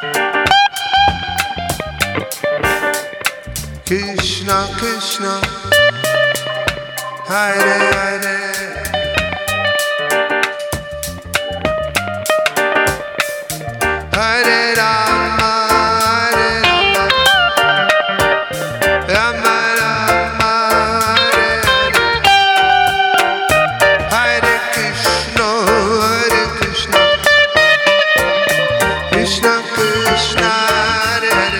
Krishna Krishna Hare Hare Hare Rama Hare Rama Rama Hare Hare Hare Krishna Krishna Krishna Hare Hare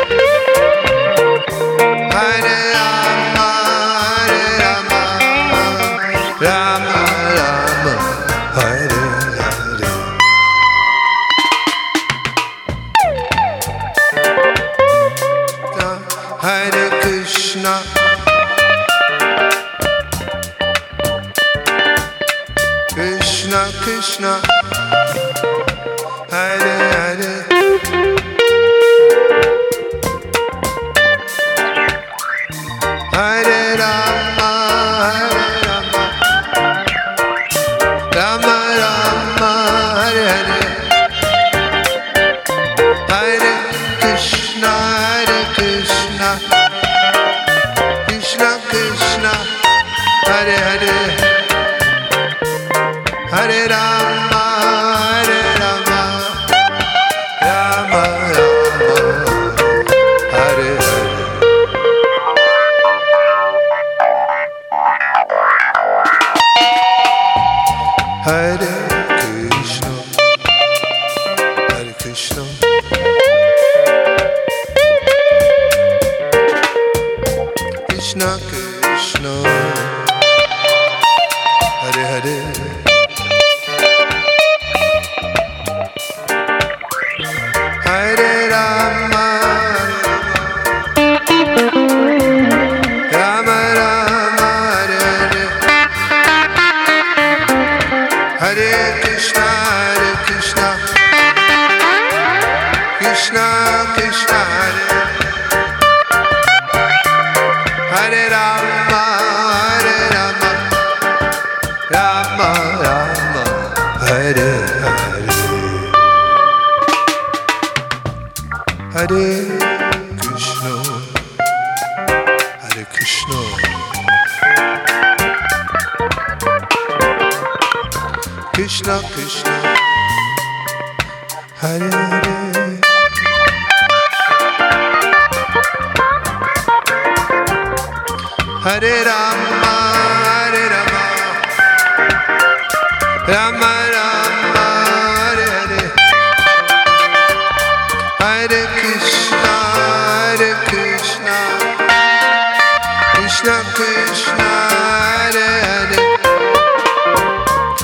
Hare Rama Rama Rama Hare Hare Hare Krishna Krishna Krishna Hare Hare Hare Rama Rama Rama Hare Hare Hare Krishna Krishna Krishna Hare Hare Hare Rama Rama Rama Hare Hare Hare Krishna Krishna Krishna Hare Hare Hare Rama Rama Rama Hare Hare Hare Krishna Krishna Krishna Hare Hare Rama Rama Rama Hare Hare Hare Krishna Krishna Krishna Hare Hare Hare Rama Rama Rama Hare Hare Hare Krishna Krishna Krishna Hare Hare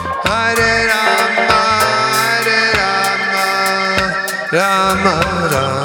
Hare Rama Rama